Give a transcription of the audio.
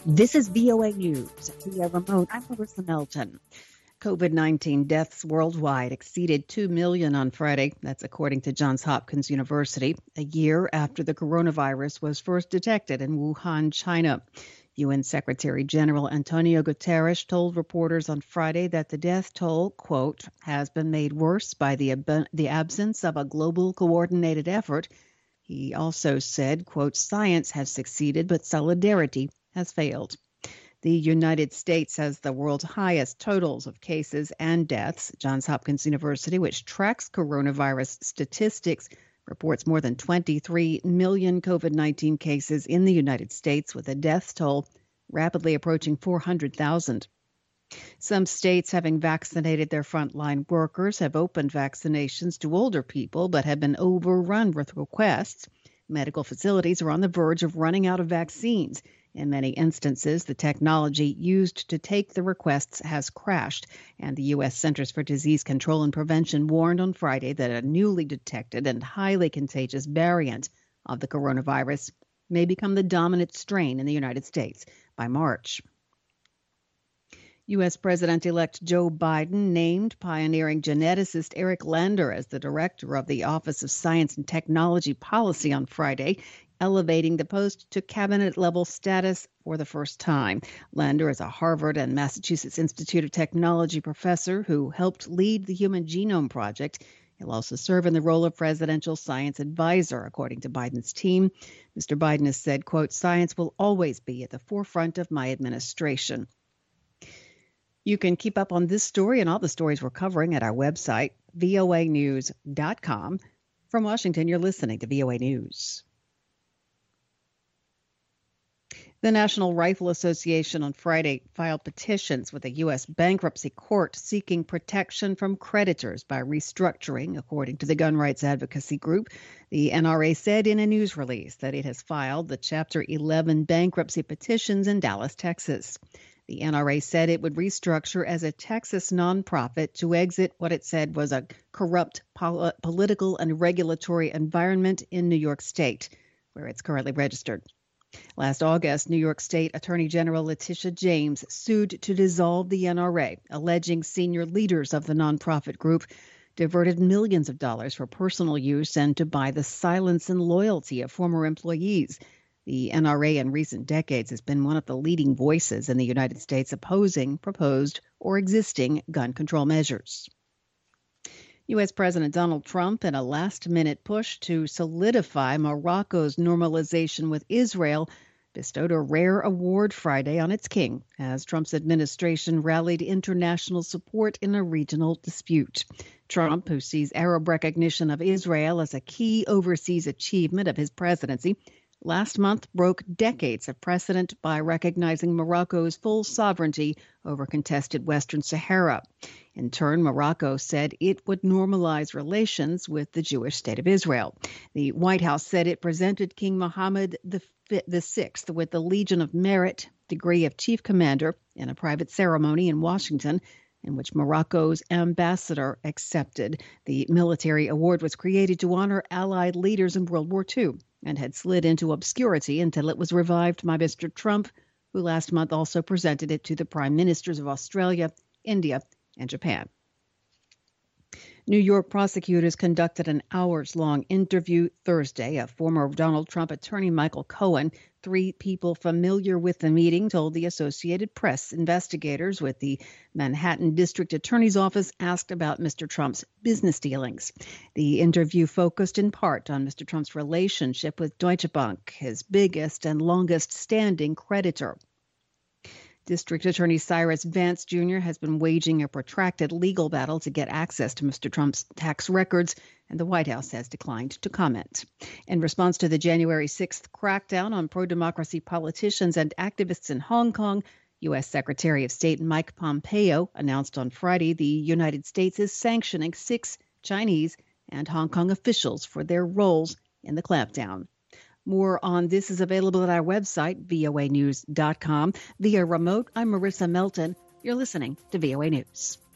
This is VOA News via remote. I'm Marissa Melton. COVID-19 deaths worldwide exceeded 2 million on Friday. That's according to Johns Hopkins University, a year after the coronavirus was first detected in Wuhan, China. UN Secretary General Antonio Guterres told reporters on Friday that the death toll, quote, has been made worse by the absence of a global coordinated effort. He also said, quote, science has succeeded, but solidarity has failed. The United States has the world's highest totals of cases and deaths. Johns Hopkins University, which tracks coronavirus statistics, reports more than 23 million COVID-19 cases in the United States, with a death toll rapidly approaching 400,000. Some states, having vaccinated their frontline workers, have opened vaccinations to older people, but have been overrun with requests. Medical facilities are on the verge of running out of vaccines. In many instances, the technology used to take the requests has crashed, and the U.S. Centers for Disease Control and Prevention warned on Friday that a newly detected and highly contagious variant of the coronavirus may become the dominant strain in the United States by March. U.S. President-elect Joe Biden named pioneering geneticist Eric Lander as the director of the Office of Science and Technology Policy on Friday, elevating the post to cabinet-level status for the first time. Lander is a Harvard and Massachusetts Institute of Technology professor who helped lead the Human Genome Project. He'll also serve in the role of presidential science advisor, according to Biden's team. Mr. Biden has said, quote, science will always be at the forefront of my administration. You can keep up on this story and all the stories we're covering at our website, voanews.com. From Washington, you're listening to VOA News. The National Rifle Association on Friday filed petitions with the U.S. bankruptcy court seeking protection from creditors by restructuring, according to the gun rights advocacy group. The NRA said in a news release that it has filed the Chapter 11 bankruptcy petitions in Dallas, Texas. The NRA said it would restructure as a Texas nonprofit to exit what it said was a corrupt political and regulatory environment in New York State, where it's currently registered. Last August, New York State Attorney General Letitia James sued to dissolve the NRA, alleging senior leaders of the nonprofit group diverted millions of dollars for personal use and to buy the silence and loyalty of former employees. The NRA in recent decades has been one of the leading voices in the United States opposing proposed or existing gun control measures. U.S. President Donald Trump, in a last-minute push to solidify Morocco's normalization with Israel, bestowed a rare award Friday on its king, as Trump's administration rallied international support in a regional dispute. Trump, who sees Arab recognition of Israel as a key overseas achievement of his presidency, last month broke decades of precedent by recognizing Morocco's full sovereignty over contested Western Sahara. In turn, Morocco said it would normalize relations with the Jewish state of Israel. The White House said it presented King Mohammed VI with the Legion of Merit degree of chief commander in a private ceremony in Washington, in which Morocco's ambassador accepted. The military award was created to honor Allied leaders in World War II and had slid into obscurity until it was revived by Mr. Trump, who last month also presented it to the prime ministers of Australia, India, and Japan. New York prosecutors conducted an hours-long interview Thursday of former Donald Trump attorney Michael Cohen. 3 people familiar with the meeting told the Associated Press. Investigators with the Manhattan District Attorney's Office asked about Mr. Trump's business dealings. The interview focused in part on Mr. Trump's relationship with Deutsche Bank, his biggest and longest-standing creditor. District Attorney Cyrus Vance Jr. has been waging a protracted legal battle to get access to Mr. Trump's tax records, and the White House has declined to comment. In response to the January 6th crackdown on pro-democracy politicians and activists in Hong Kong, U.S. Secretary of State Mike Pompeo announced on Friday the United States is sanctioning 6 Chinese and Hong Kong officials for their roles in the clampdown. More on this is available at our website, voanews.com. Via remote, I'm Marissa Melton. You're listening to VOA News.